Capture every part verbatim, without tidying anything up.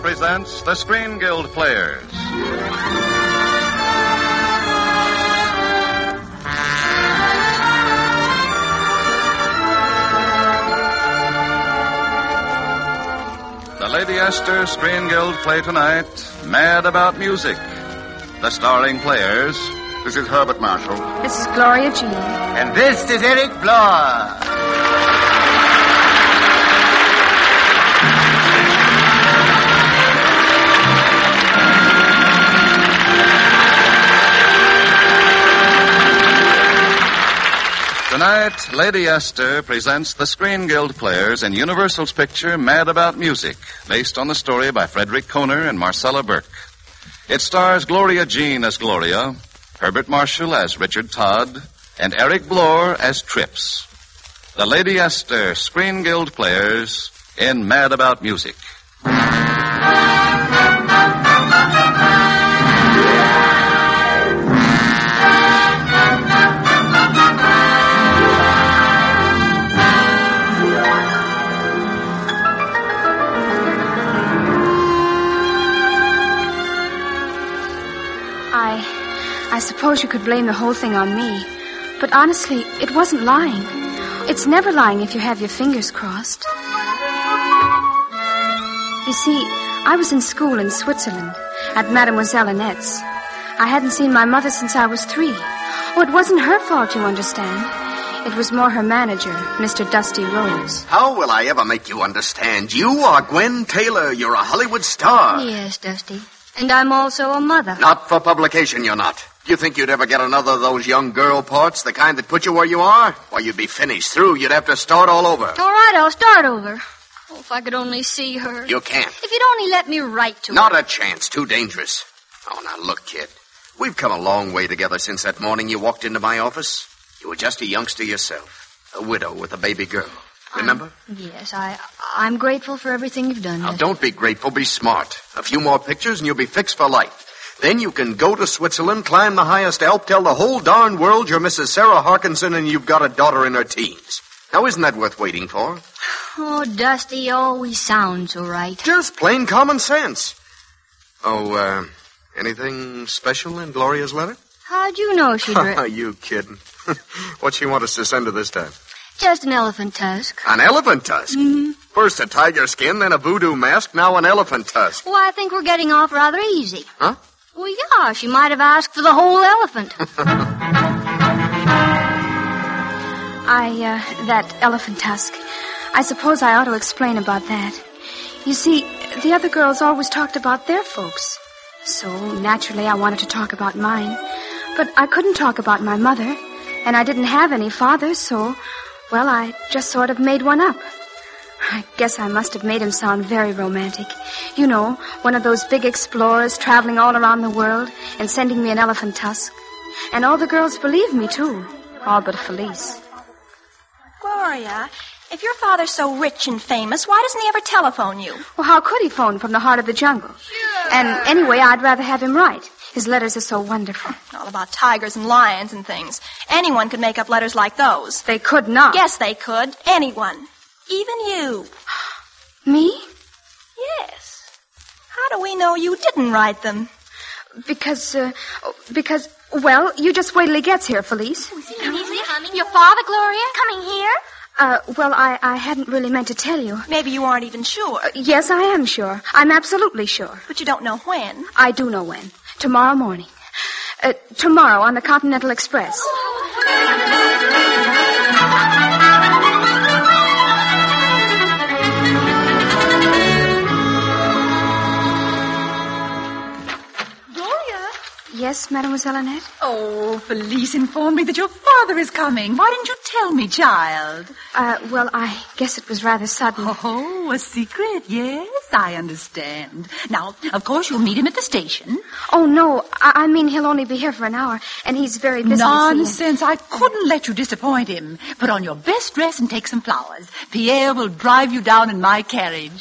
presents the Screen Guild Players. The Lady Esther Screen Guild play tonight, Mad About Music. The starring players... This is Herbert Marshall. This is Gloria Jean. And this is Eric Bloor. Tonight, Lady Esther presents the Screen Guild Players in Universal's picture Mad About Music, based on the story by Frederick Kohner and Marcella Burke. It stars Gloria Jean as Gloria, Herbert Marshall as Richard Todd, and Eric Bloor as Trips. The Lady Esther Screen Guild Players in Mad About Music. I suppose you could blame the whole thing on me. But honestly, it wasn't lying. It's never lying if you have your fingers crossed. You see, I was in school in Switzerland at Mademoiselle Annette's. I hadn't seen my mother since I was three. Oh, it wasn't her fault, you understand. It was more her manager, Mister Dusty Rose. How will I ever make you understand? You are Gwen Taylor. You're a Hollywood star. Yes, Dusty. And I'm also a mother. Not for publication, you're not. Do you think you'd ever get another of those young girl parts, the kind that put you where you are? Why, you'd be finished through. You'd have to start all over. All right, I'll start over. Oh, if I could only see her. You can't. If you'd only let me write to Not her. a chance. Too dangerous. Oh, now look, kid. We've come a long way together since that morning you walked into my office. You were just a youngster yourself. A widow with a baby girl. Remember? I'm, yes, I, I'm grateful for everything you've done. Now, Dusty. don't be grateful. Be smart. A few more pictures and you'll be fixed for life. Then you can go to Switzerland, climb the highest Alp, tell the whole darn world you're Missus Sarah Harkinson and you've got a daughter in her teens. Now, isn't that worth waiting for? Oh, Dusty, you always sound so right. Just plain common sense. Oh, uh, anything special in Gloria's letter? How'd you know she'd Are written? you kidding? What'd she want us to send her this time? Just an elephant tusk. An elephant tusk? Mm-hmm. First a tiger skin, then a voodoo mask, now an elephant tusk. Well, I think we're getting off rather easy. Huh? Well, yeah, she might have asked for the whole elephant. I, uh, that elephant tusk. I suppose I ought to explain about that. You see, the other girls always talked about their folks. So, naturally, I wanted to talk about mine. But I couldn't talk about my mother, and I didn't have any father, so, well, I just sort of made one up. I guess I must have made him sound very romantic. You know, one of those big explorers traveling all around the world and sending me an elephant tusk. And all the girls believed me, too. All but Felice. Gloria, if your father's so rich and famous, why doesn't he ever telephone you? Well, how could he phone from the heart of the jungle? Sure. And anyway, I'd rather have him write. His letters are so wonderful. All about tigers and lions and things. Anyone could make up letters like those. They could not. Yes, they could. Anyone. Even you. Me? Yes. How do we know you didn't write them? Because, uh, because, well, you just wait till he gets here, Felice. Is he coming? Your father, Gloria? Coming here? Uh, well, I, I hadn't really meant to tell you. Maybe you aren't even sure. Uh, yes, I am sure. I'm absolutely sure. But you don't know when. I do know when. Tomorrow morning. Uh, tomorrow on the Continental Express. Yes, Mademoiselle Annette? Oh, Felice informed me that your father is coming. Why didn't you tell me, child? Uh, well, I guess it was rather sudden. Oh, a secret, yes, I understand. Now, of course, you'll meet him at the station. Oh, no, I, I mean he'll only be here for an hour, and he's very busy. Nonsense, I couldn't let you disappoint him. Put on your best dress and take some flowers. Pierre will drive you down in my carriage.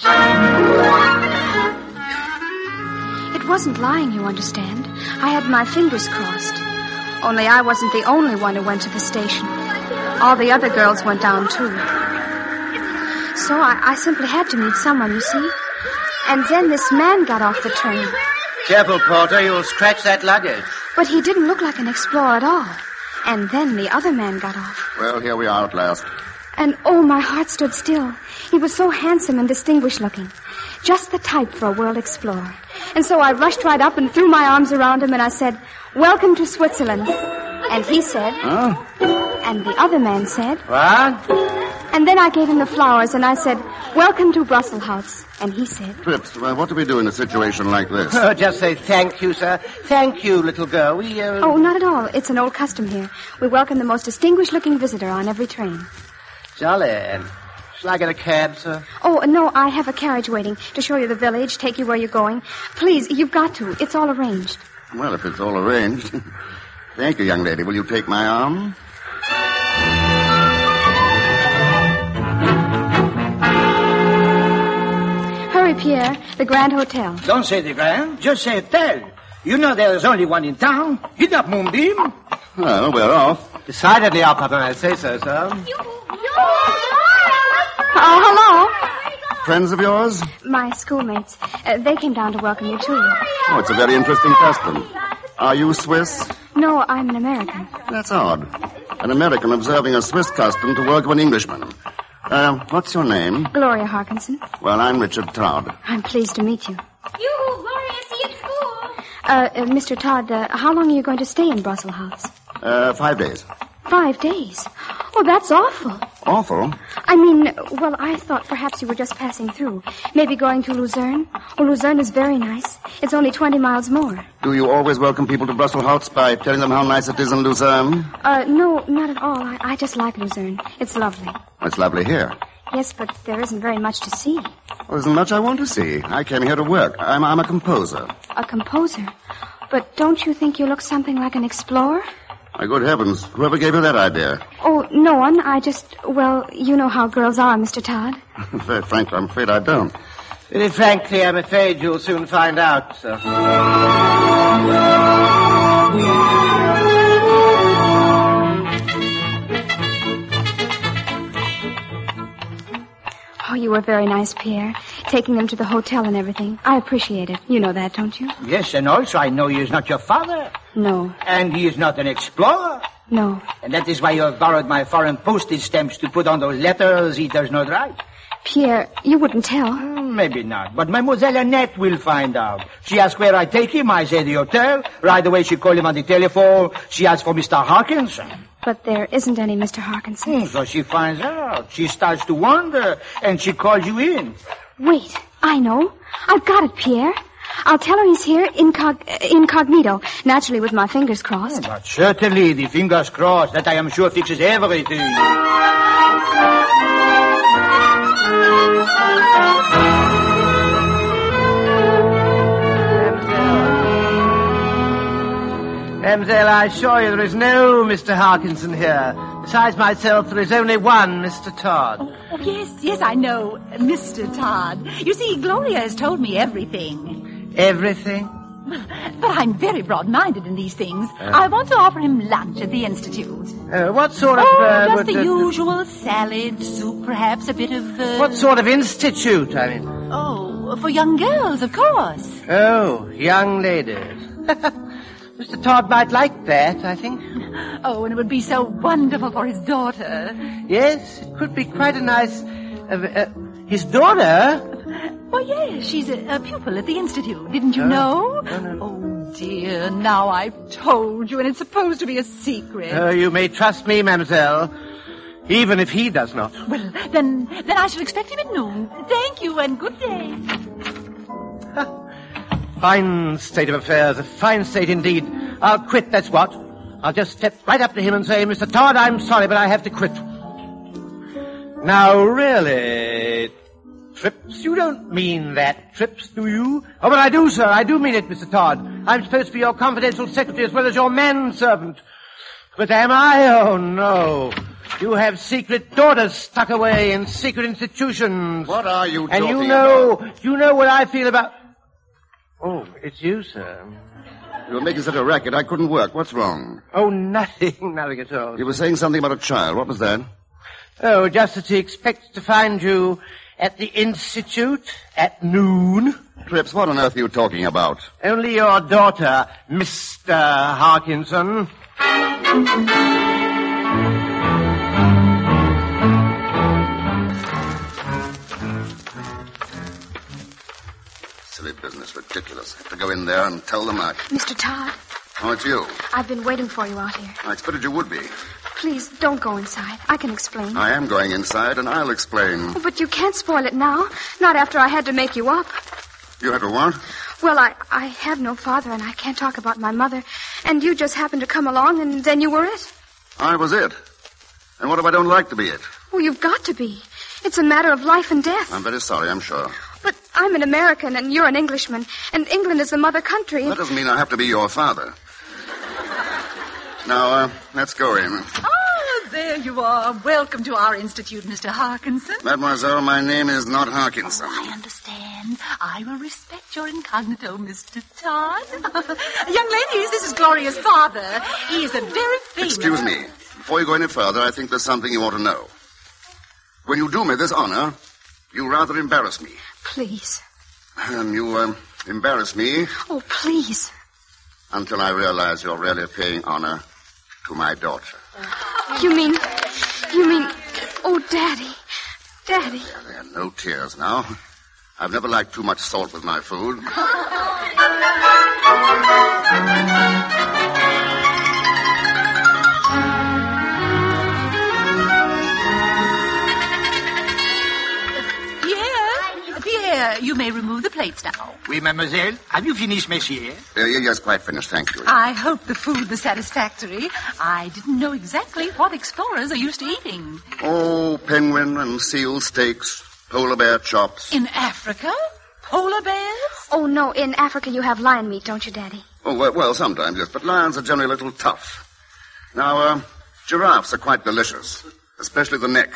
It wasn't lying, you understand. I had my fingers crossed. Only I wasn't the only one who went to the station. All the other girls went down, too. So I, I simply had to meet someone, you see. And then this man got off the train. Careful, Porter. You'll scratch that luggage. But he didn't look like an explorer at all. And then the other man got off. Well, here we are at last. And, oh, my heart stood still. He was so handsome and distinguished looking. Just the type for a world explorer. And so I rushed right up and threw my arms around him and I said, "Welcome to Switzerland." And he said... Huh? And the other man said... What? And then I gave him the flowers and I said, "Welcome to Brussels House." And he said... Trips, well, what do we do in a situation like this? Oh, just say thank you, sir. Thank you, little girl. We, uh... Oh, not at all. It's an old custom here. We welcome the most distinguished-looking visitor on every train. Jolly. Shall I get a cab, sir? Oh, no, I have a carriage waiting to show you the village, take you where you're going. Please, you've got to. It's all arranged. Well, if it's all arranged. Thank you, young lady. Will you take my arm? Hurry, Pierre. The Grand Hotel. Don't say the Grand. Just say hotel. You know there is only one in town. Get up, Moonbeam. Well, we're off. Decidedly off, Papa. I say so, sir. Oh, hello. Friends of yours? My schoolmates. Uh, they came down to welcome you, too. Oh, it's a very interesting custom. Are you Swiss? No, I'm an American. That's odd. An American observing a Swiss custom to work with an Englishman. Uh, what's your name? Gloria Harkinson. Well, I'm Richard Todd. I'm pleased to meet you. Yoo-hoo, Gloria, see you at school. Uh, uh Mister Todd, uh, how long are you going to stay in Brussels House? Uh, five days. Five days? Oh, that's awful. Awful? I mean, well, I thought perhaps you were just passing through. Maybe going to Luzerne. Oh, Luzerne is very nice. It's only twenty miles more. Do you always welcome people to Brussels House by telling them how nice it is in Luzerne? Uh, no, not at all. I, I just like Luzerne. It's lovely. It's lovely here. Yes, but there isn't very much to see. Well, isn't much I want to see. I came here to work. I'm, I'm a composer. A composer? But don't you think you look something like an explorer? My good heavens, whoever gave you that idea? Oh, no one. I just, well, you know how girls are, Mister Todd. Very frankly, I'm afraid I don't. Very frankly, I'm afraid you'll soon find out, sir. Oh, you were very nice, Pierre. Taking them to the hotel and everything. I appreciate it. You know that, don't you? Yes, and also I know he is not your father. No. And he is not an explorer. No. And that is why you have borrowed my foreign postage stamps to put on those letters he does not write. Pierre, you wouldn't tell. Mm, maybe not, but Mademoiselle Annette will find out. She asks where I take him. I say the hotel. Right away she call him on the telephone. She asks for Mister Harkinson. But there isn't any Mister Harkinson. Mm, so she finds out. She starts to wonder, and she calls you in. Wait, I know. I've got it, Pierre. I'll tell her he's here incog- incognito, naturally with my fingers crossed. Oh, but certainly, the fingers crossed. That I am sure fixes everything. Mademoiselle, I assure you there is no Mister Harkinson here. Besides myself, there is only one Mister Todd. Oh, oh, yes, yes, I know. Mister Todd. You see, Gloria has told me everything. Everything? But I'm very broad-minded in these things. Uh, I want to offer him lunch at the Institute. Uh, what sort of... Oh, uh, just would, the uh, usual salad, soup, perhaps, a bit of... Uh... What sort of institute, I mean? Oh, for young girls, of course. Oh, young ladies. Mister Todd might like that, I think. Oh, and it would be so wonderful for his daughter. Yes, it could be quite a nice... Uh, uh, his daughter? Well, yes, she's a, a pupil at the Institute. Didn't you oh, know? No, no. Oh, dear, now I've told you, and it's supposed to be a secret. Oh, you may trust me, mademoiselle, even if he does not. Well, then, then I shall expect him at noon. Thank you, and good day. Fine state of affairs, a fine state indeed. I'll quit, that's what. I'll just step right up to him and say, Mister Todd, I'm sorry, but I have to quit. Now, really, Trips, you don't mean that, Trips, do you? Oh, but I do, sir, I do mean it, Mister Todd. I'm supposed to be your confidential secretary as well as your manservant. But am I? Oh, no. You have secret daughters stuck away in secret institutions. What are you and talking you know, about? you know what I feel about... Oh, it's you, sir. You were making such a racket, I couldn't work. What's wrong? Oh, nothing, nothing at all. You were saying something about a child. What was that? Oh, just that he expects to find you at the Institute at noon. Trips, what on earth are you talking about? Only your daughter, Mister Harkinson. Silly business, ridiculous. Have to go in there and tell them that. Mister Todd, Oh, it's you. I've been waiting for you out here. I expected you would be. Please, don't go inside. I can explain. I am going inside, and I'll explain. Oh, but you can't spoil it now. Not after I had to make you up. You have a what? Well, I, I have no father, and I can't talk about my mother. And you just happened to come along, and then you were it. I was it. And what if I don't like to be it? Oh, you've got to be. It's a matter of life and death. I'm very sorry, I'm sure. But I'm an American, and you're an Englishman, and England is the mother country. That doesn't mean I have to be your father. Now, uh, let's go in. Oh, there you are. Welcome to our institute, Mister Harkinson. Mademoiselle, my name is not Harkinson. Oh, I understand. I will respect your incognito, Mister Todd. Young ladies, this is Gloria's father. He is a very famous... Excuse me. Before you go any further, I think there's something you ought to know. When you do me this honor, you rather embarrass me. Please. And you, um, embarrass me... Oh, please. Until I realize you're really paying honor to my daughter. You mean... You mean... Oh, Daddy. Daddy. Yeah, there are no tears now. I've never liked too much salt with my food. Pierre, you may remove the plates now. Oui, mademoiselle. Have you finished, monsieur? Uh, yes, quite finished, thank you. I hope the food was satisfactory. I didn't know exactly what explorers are used to eating. Oh, penguin and seal steaks, polar bear chops. In Africa? Polar bears? Oh, no, in Africa you have lion meat, don't you, Daddy? Oh, well, well sometimes, yes, but lions are generally a little tough. Now, uh, giraffes are quite delicious, especially the neck.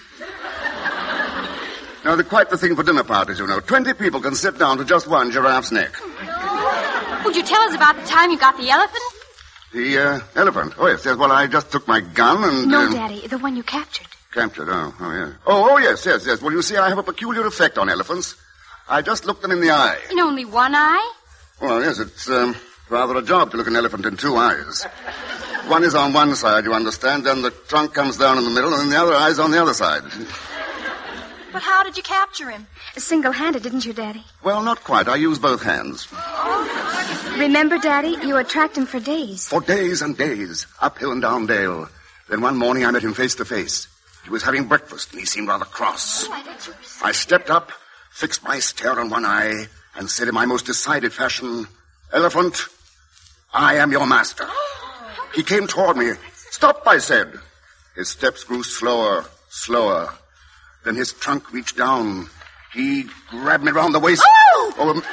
Now, they're quite the thing for dinner parties, you know. Twenty people can sit down to just one giraffe's neck. Would you tell us about the time you got the elephant? The, uh, elephant? Oh, yes, yes. Well, I just took my gun and... No, uh, Daddy, the one you captured. Captured, oh, oh, yeah. Oh, oh, yes, yes, yes. Well, you see, I have a peculiar effect on elephants. I just look them in the eye. In only one eye? Well, yes, it's, um, rather a job to look an elephant in two eyes. One is on one side, you understand, then the trunk comes down in the middle, and then the other eye's on the other side. But how did you capture him? Single-handed, didn't you, Daddy? Well, not quite. I use both hands. Remember, Daddy, you had tracked him for days. For days and days, up hill and down dale. Then one morning I met him face to face. He was having breakfast, and he seemed rather cross. I stepped up, fixed my stare on one eye, and said in my most decided fashion, "Elephant, I am your master." He came toward me. "Stop," I said. His steps grew slower, slower. Then his trunk reached down. He grabbed me round the waist. Oh! oh um...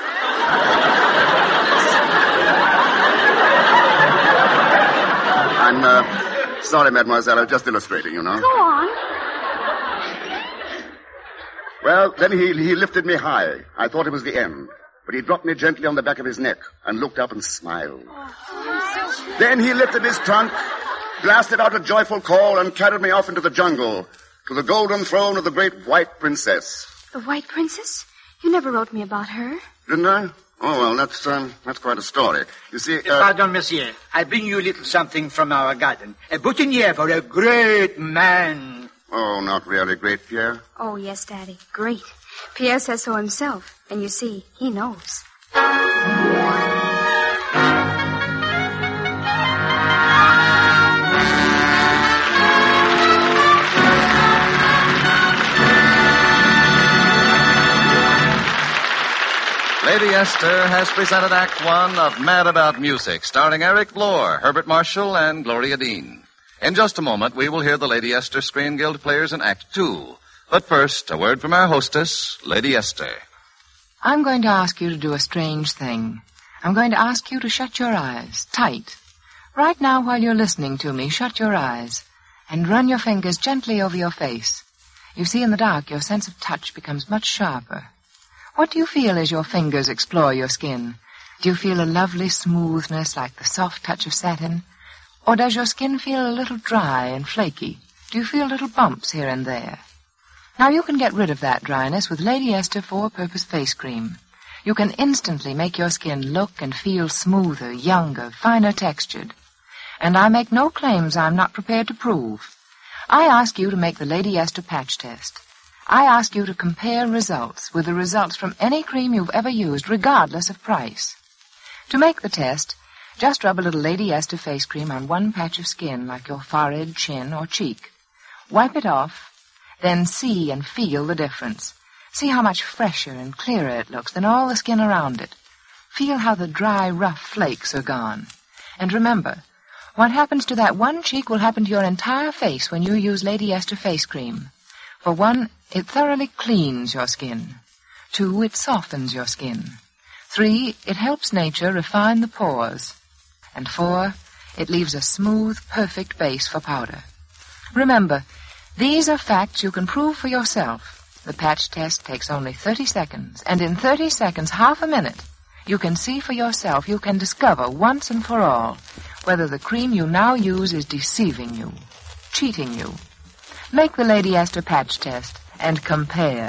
I'm, uh, sorry, mademoiselle. I'm just illustrating, you know. Go on. Well, then he, he lifted me high. I thought it was the end. But he dropped me gently on the back of his neck and looked up and smiled. Oh, then he lifted his trunk, blasted out a joyful call, and carried me off into the jungle to the golden throne of the great white princess. The white princess? You never wrote me about her. Didn't I? Oh, well, that's, um, that's quite a story. You see, uh... Pardon, monsieur. I bring you a little something from our garden. A boutonniere for a great man. Oh, not really great, Pierre? Oh, yes, Daddy. Great. Pierre says so himself. And you see, he knows. Lady Esther has presented Act One of Mad About Music, starring Eric Blore, Herbert Marshall, and Gloria Dean. In just a moment, we will hear the Lady Esther Screen Guild players in Act Two. But first, a word from our hostess, Lady Esther. I'm going to ask you to do a strange thing. I'm going to ask you to shut your eyes, tight. Right now, while you're listening to me, shut your eyes and run your fingers gently over your face. You see, in the dark, your sense of touch becomes much sharper. What do you feel as your fingers explore your skin? Do you feel a lovely smoothness like the soft touch of satin? Or does your skin feel a little dry and flaky? Do you feel little bumps here and there? Now you can get rid of that dryness with Lady Esther four-purpose face cream. You can instantly make your skin look and feel smoother, younger, finer textured. And I make no claims I'm not prepared to prove. I ask you to make the Lady Esther patch test. I ask you to compare results with the results from any cream you've ever used, regardless of price. To make the test, just rub a little Lady Esther face cream on one patch of skin, like your forehead, chin, or cheek. Wipe it off, then see and feel the difference. See how much fresher and clearer it looks than all the skin around it. Feel how the dry, rough flakes are gone. And remember, what happens to that one cheek will happen to your entire face when you use Lady Esther face cream. For one, it thoroughly cleans your skin. Two, it softens your skin. Three, it helps nature refine the pores. And four, it leaves a smooth, perfect base for powder. Remember, these are facts you can prove for yourself. The patch test takes only thirty seconds, and in thirty seconds, half a minute, you can see for yourself, you can discover once and for all whether the cream you now use is deceiving you, cheating you. Make the Lady Esther patch test and compare.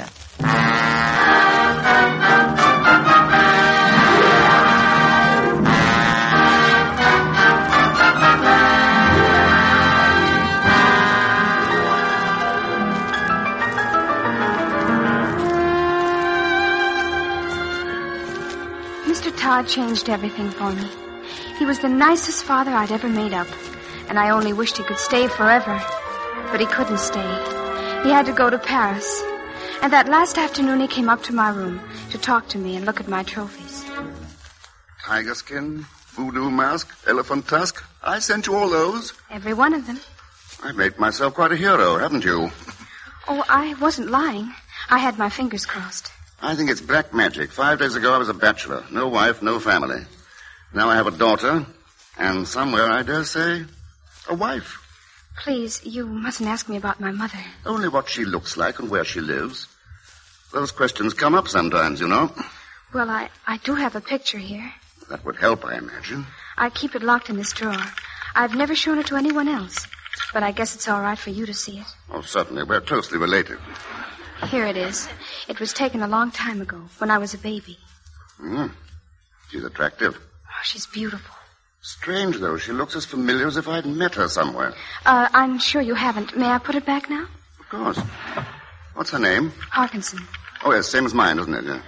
Mister Todd changed everything for me. He was the nicest father I'd ever made up, and I only wished he could stay forever. But he couldn't stay. He had to go to Paris. And that last afternoon he came up to my room to talk to me and look at my trophies. Tiger skin, voodoo mask, elephant tusk. I sent you all those. Every one of them. I've made myself quite a hero, haven't you? Oh, I wasn't lying. I had my fingers crossed. I think it's black magic. Five days ago I was a bachelor. No wife, no family. Now I have a daughter, and somewhere, I dare say, a wife. Please, you mustn't ask me about my mother. Only what she looks like and where she lives. Those questions come up sometimes, you know. Well, I, I do have a picture here. That would help, I imagine. I keep it locked in this drawer. I've never shown it to anyone else, but I guess it's all right for you to see it. Oh, certainly. We're closely related. Here it is. It was taken a long time ago, when I was a baby. Mm. She's attractive. Oh, she's beautiful. Strange, though. She looks as familiar as if I'd met her somewhere. Uh, I'm sure you haven't. May I put it back now? Of course. What's her name? Harkinson. Oh, yes, same as mine, isn't it? Yeah.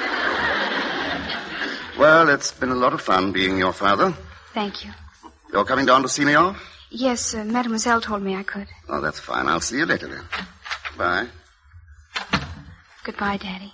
Well, it's been a lot of fun being your father. Thank you. You're coming down to see me off? Yes, uh, Mademoiselle told me I could. Oh, that's fine. I'll see you later, then. Bye. Goodbye, Daddy.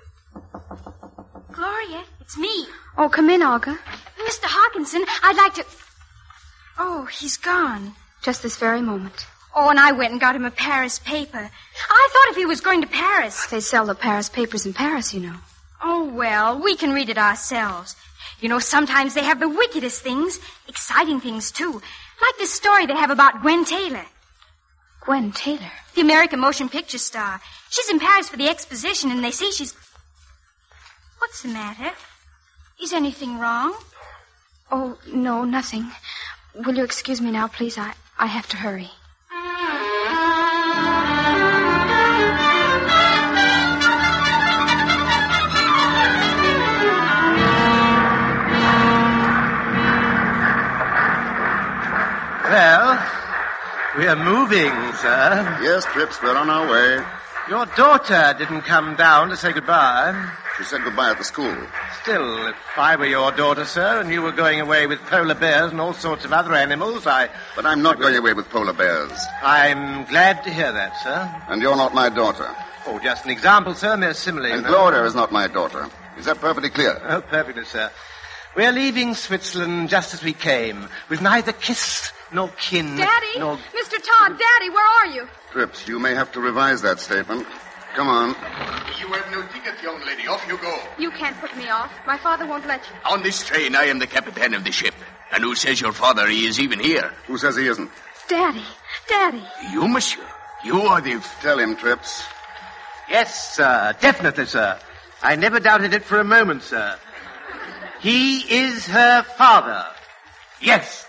Gloria, it's me. Oh, come in, Olga. Mister Hawkinson, I'd like to... Oh, he's gone. Just this very moment. Oh, and I went and got him a Paris paper. I thought if he was going to Paris... They sell the Paris papers in Paris, you know. Oh, well, we can read it ourselves. You know, sometimes they have the wickedest things, exciting things, too. Like this story they have about Gwen Taylor. Gwen Taylor? The American motion picture star. She's in Paris for the exposition, and they say she's... What's the matter? Is anything wrong? Oh, no, nothing. Will you excuse me now, please? I, I have to hurry. Well, we're moving, sir. Yes, Trips, we're on our way. Your daughter didn't come down to say goodbye. She said goodbye at the school. Still, if I were your daughter, sir, and you were going away with polar bears and all sorts of other animals, I... But I'm not going away with polar bears. I'm glad to hear that, sir. And you're not my daughter. Oh, just an example, sir, mere simile. And you know. Gloria is not my daughter. Is that perfectly clear? Oh, perfectly, sir. We're leaving Switzerland just as we came, with neither kiss nor kin. Daddy! Nor... Mister Todd, Daddy, where are you? Trips, you may have to revise that statement. Come on. You have no ticket, young lady. Off you go. You can't put me off. My father won't let you. On this train, I am the captain of the ship. And who says your father he is even here? Who says he isn't? Daddy, Daddy. You, monsieur. You are the... Tell him, Trips. Yes, sir. Definitely, sir. I never doubted it for a moment, sir. He is her father. Yes.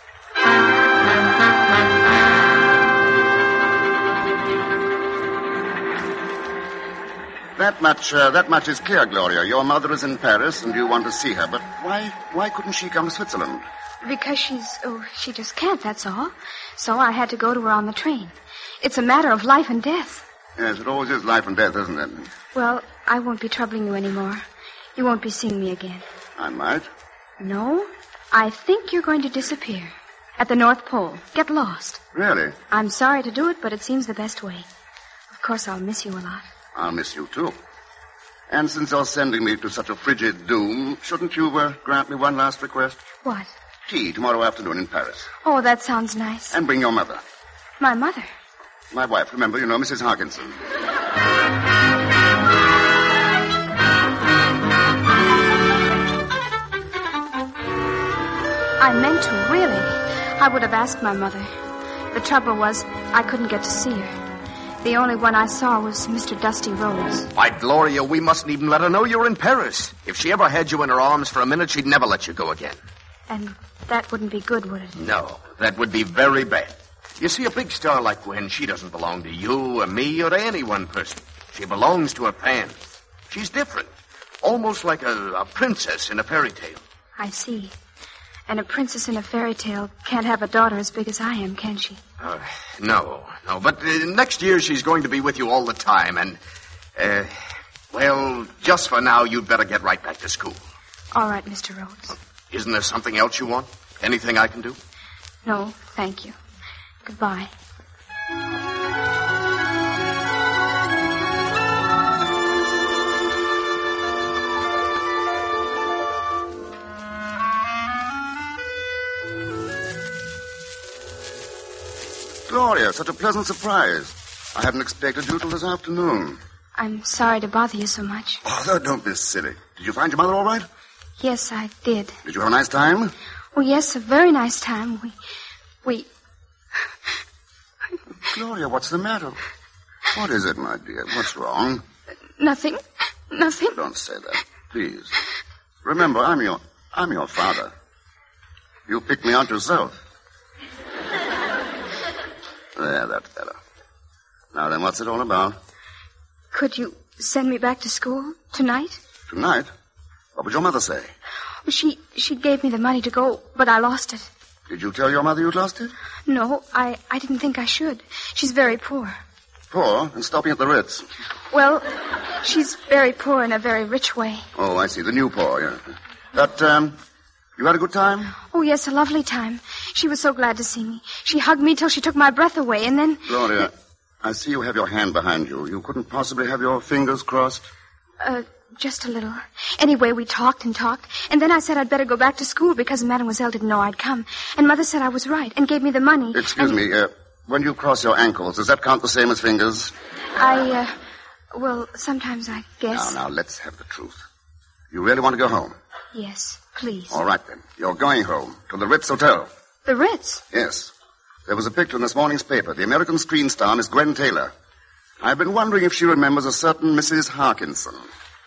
That much, uh, that much is clear, Gloria. Your mother is in Paris and you want to see her. But why, why couldn't she come to Switzerland? Because she's, oh, she just can't, that's all. So I had to go to her on the train. It's a matter of life and death. Yes, it always is life and death, isn't it? Well, I won't be troubling you anymore. You won't be seeing me again. I might. No, I think you're going to disappear. At the North Pole. Get lost. Really? I'm sorry to do it, but it seems the best way. Of course, I'll miss you a lot. I'll miss you, too. And since you're sending me to such a frigid doom, shouldn't you uh, grant me one last request? What? Tea tomorrow afternoon in Paris. Oh, that sounds nice. And bring your mother. My mother? My wife, remember, you know, Missus Harkinson. I meant to, really. I would have asked my mother. The trouble was, I couldn't get to see her. The only one I saw was Mister Dusty Rhodes. Why, Gloria, we mustn't even let her know you're in Paris. If she ever had you in her arms for a minute, she'd never let you go again. And that wouldn't be good, would it? No, that would be very bad. You see, a big star like Gwen, she doesn't belong to you or me or to any one person. She belongs to her fans. She's different. Almost like a, a princess in a fairy tale. I see. And a princess in a fairy tale can't have a daughter as big as I am, can she? Uh, no, no. But uh, next year she's going to be with you all the time. And, uh, well, just for now, you'd better get right back to school. All right, Mister Rhodes. Isn't there something else you want? Anything I can do? No, thank you. Goodbye. Gloria, such a pleasant surprise. I hadn't expected you till this afternoon. I'm sorry to bother you so much. Oh, don't be silly. Did you find your mother all right? Yes, I did. Did you have a nice time? Oh, yes, a very nice time. We... we... Gloria, what's the matter? What is it, my dear? What's wrong? Nothing. Nothing. Don't say that, please. Remember, I'm your... I'm your father. You picked me out yourself. There, that's better. Now then, what's it all about? Could you send me back to school tonight? Tonight? What would your mother say? She she gave me the money to go, but I lost it. Did you tell your mother you'd lost it? No, I, I didn't think I should. She's very poor. Poor? And stopping at the Ritz? Well, she's very poor in a very rich way. Oh, I see. The new poor, yeah. But, um, you had a good time? Oh, yes, a lovely time. She was so glad to see me. She hugged me till she took my breath away, and then... Gloria, I see you have your hand behind you. You couldn't possibly have your fingers crossed? Uh, just a little. Anyway, we talked and talked, and then I said I'd better go back to school because Mademoiselle didn't know I'd come. And Mother said I was right and gave me the money. Excuse and... me, uh, when you cross your ankles, does that count the same as fingers? I, uh, well, sometimes I guess. Now, now, let's have the truth. You really want to go home? Yes, please. All right, then. You're going home to the Ritz Hotel. The Ritz? Yes. There was a picture in this morning's paper. The American screen star, Miss Gwen Taylor. I've been wondering if she remembers a certain Missus Harkinson.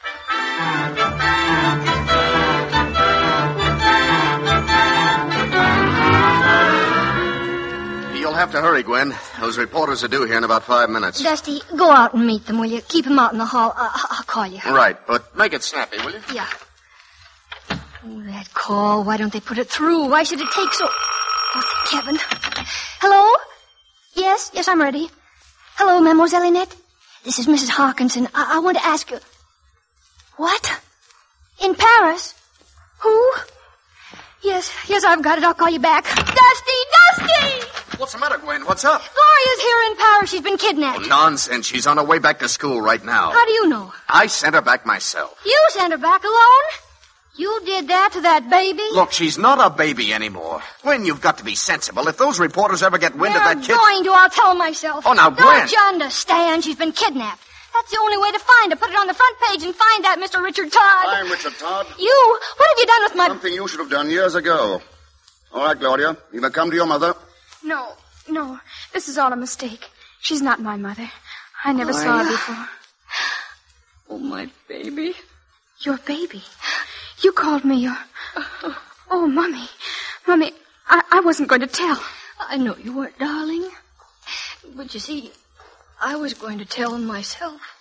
You'll have to hurry, Gwen. Those reporters are due here in about five minutes. Dusty, go out and meet them, will you? Keep them out in the hall. Uh, I'll call you. Right, but make it snappy, will you? Yeah. Oh, that call. Why don't they put it through? Why should it take so... Oh, Kevin. Hello? Yes, yes, I'm ready. Hello, Mademoiselle Annette. This is Missus Harkinson. I, I want to ask you... What? In Paris? Who? Yes, yes, I've got it. I'll call you back. Dusty! Dusty! What's the matter, Gwen? What's up? Gloria's here in Paris. She's been kidnapped. Oh, nonsense. She's on her way back to school right now. How do you know? I sent her back myself. You sent her back alone? You did that to that baby? Look, she's not a baby anymore. Gwen, you've got to be sensible. If those reporters ever get wind They're of that kid... going to. I'll tell them myself. Oh, now, Gwen... Don't you understand? She's been kidnapped. That's the only way to find her. Put it on the front page and find that Mister Richard Todd. I'm Richard Todd. You? What have you done with my... Something you should have done years ago. All right, Gloria. You may come to your mother. No, no. This is all a mistake. She's not my mother. I never Gloria. saw her before. Oh, my baby. Your baby? You called me your... Oh, Mummy. Mummy, I, I wasn't going to tell. I know you weren't, darling. But you see, I was going to tell him myself.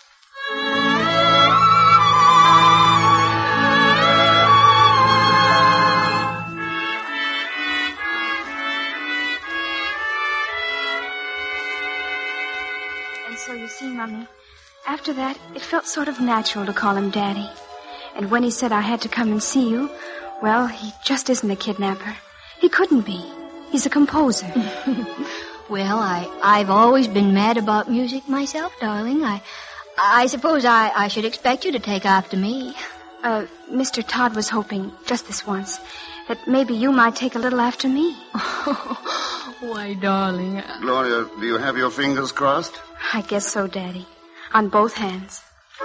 And so you see, Mummy, after that, it felt sort of natural to call him Daddy. And when he said I had to come and see you, well, he just isn't a kidnapper. He couldn't be. He's a composer. Well, I, I've always been mad about music myself, darling. I I suppose I, I should expect you to take after me. Uh, Mister Todd was hoping, just this once, that maybe you might take a little after me. Why, darling. Gloria, do you have your fingers crossed? I guess so, Daddy. On both hands.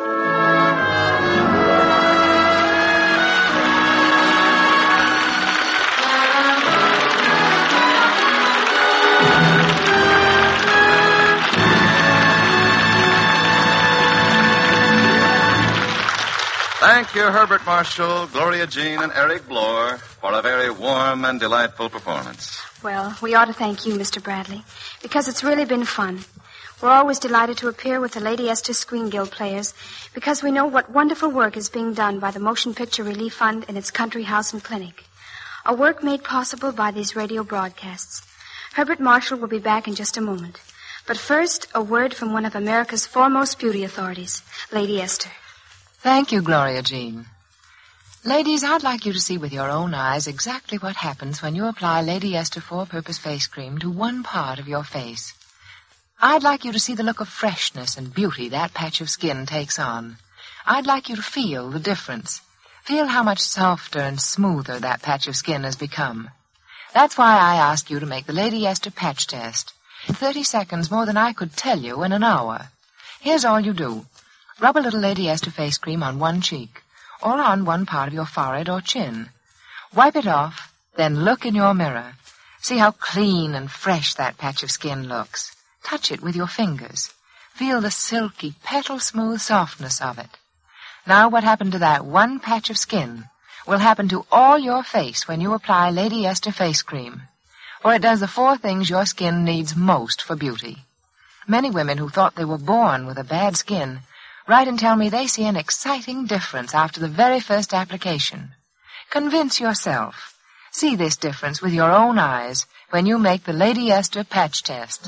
Thank you, Herbert Marshall, Gloria Jean, and Eric Blore, for a very warm and delightful performance. Well, we ought to thank you, Mister Bradley, because it's really been fun. We're always delighted to appear with the Lady Esther Screen Guild players because we know what wonderful work is being done by the Motion Picture Relief Fund in its country house and clinic. A work made possible by these radio broadcasts. Herbert Marshall will be back in just a moment. But first, a word from one of America's foremost beauty authorities, Lady Esther. Thank you, Gloria Jean. Ladies, I'd like you to see with your own eyes exactly what happens when you apply Lady Esther Four-Purpose Face Cream to one part of your face. I'd like you to see the look of freshness and beauty that patch of skin takes on. I'd like you to feel the difference. Feel how much softer and smoother that patch of skin has become. That's why I ask you to make the Lady Esther patch test. In thirty seconds, more than I could tell you in an hour. Here's all you do. Rub a little Lady Esther face cream on one cheek, or on one part of your forehead or chin. Wipe it off, then look in your mirror. See how clean and fresh that patch of skin looks. Touch it with your fingers. Feel the silky, petal-smooth softness of it. Now what happened to that one patch of skin will happen to all your face when you apply Lady Esther face cream. For it does the four things your skin needs most for beauty. Many women who thought they were born with a bad skin write and tell me they see an exciting difference after the very first application. Convince yourself. See this difference with your own eyes when you make the Lady Esther patch test.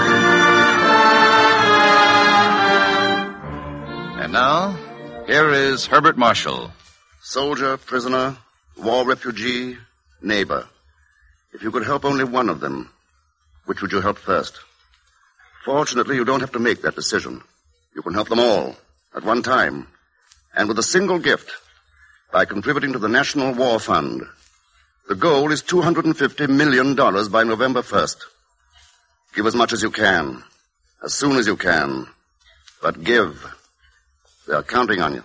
And now, here is Herbert Marshall. Soldier, prisoner, war refugee, neighbor. If you could help only one of them, which would you help first? Fortunately, you don't have to make that decision. You can help them all at one time, and with a single gift, by contributing to the National War Fund. The goal is two hundred fifty million dollars by November first. Give as much as you can, as soon as you can, but give. They are counting on you.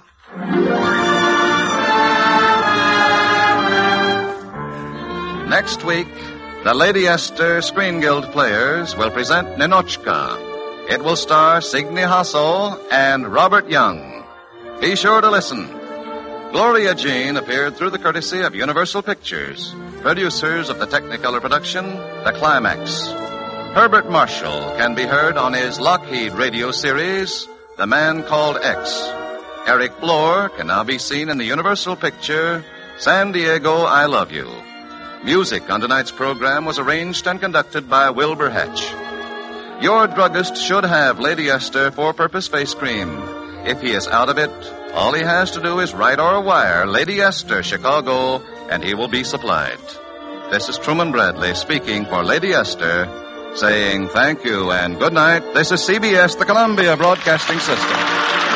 Next week, the Lady Esther Screen Guild players will present Ninochka. It will star Signe Hassel and Robert Young. Be sure to listen. Gloria Jean appeared through the courtesy of Universal Pictures, producers of the Technicolor production, The Climax. Herbert Marshall can be heard on his Lockheed radio series, The Man Called X. Eric Blore can now be seen in the Universal picture, San Diego, I Love You. Music on tonight's program was arranged and conducted by Wilbur Hatch. Your druggist should have Lady Esther Four-Purpose Face Cream. If he is out of it, all he has to do is write or wire Lady Esther, Chicago, and he will be supplied. This is Truman Bradley speaking for Lady Esther, saying thank you and good night. This is C B S, the Columbia Broadcasting System.